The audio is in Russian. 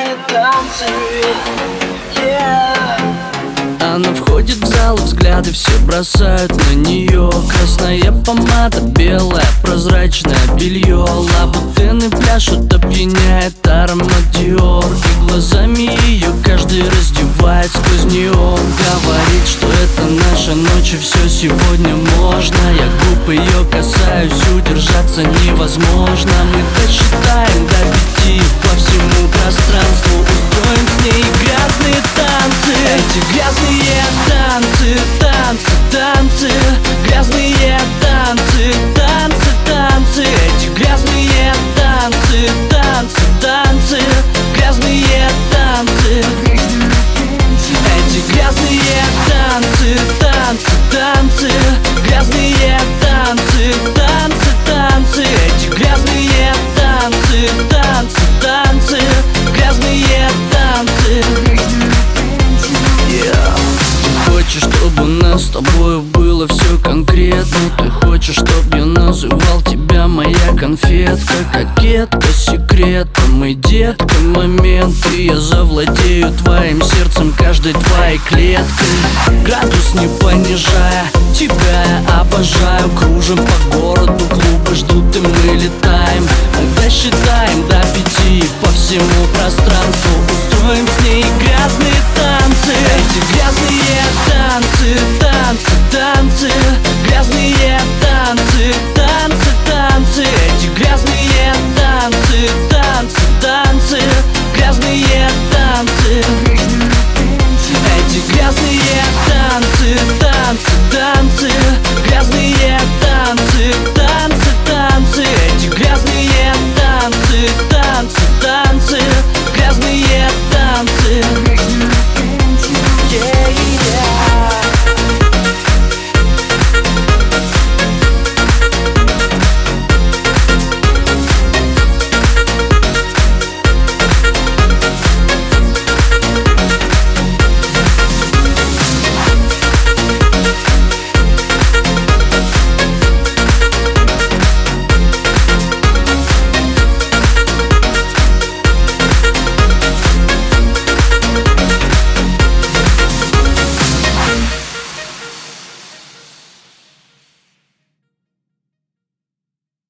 грязные танцы. Она входит в зал, взгляды все бросают на нее. Красная помада, белое прозрачное белье. Лабутены пляшут, опьяняет аромат Диор. И глазами ее каждый раздевает сквозь неон. Говорит, что это наша ночь, и все сегодня можно. Я губ ее касаюсь, удержаться невозможно. Мы досчитаем до 5 по всему пространству. Устроим с ней грязные танцы. Эти грязные танцы, танцы, танцы. Грязные танцы, танцы, танцы. Эти грязные танцы, танцы, танцы. Грязные танцы. Эти грязные танцы, танцы, танцы. Грязные танцы, танцы, танцы. Эти грязные танцы, танцы, танцы. Грязные танцы. Ты хочешь, чтобы у нас с тобой было все конкретно. Ты хочешь, чтоб я называл тебя моя конфетка. Кокетка, секретом и детка моменты. Я завладею твоим сердцем, каждой твоей клеткой. Градус не понижая, тебя я обожаю. Кружим по городу, клубы ждут и мы летаем. Мы досчитаем до 5 по всему пространству. Устроим с ней грязные танцы. Эти грязные танцы.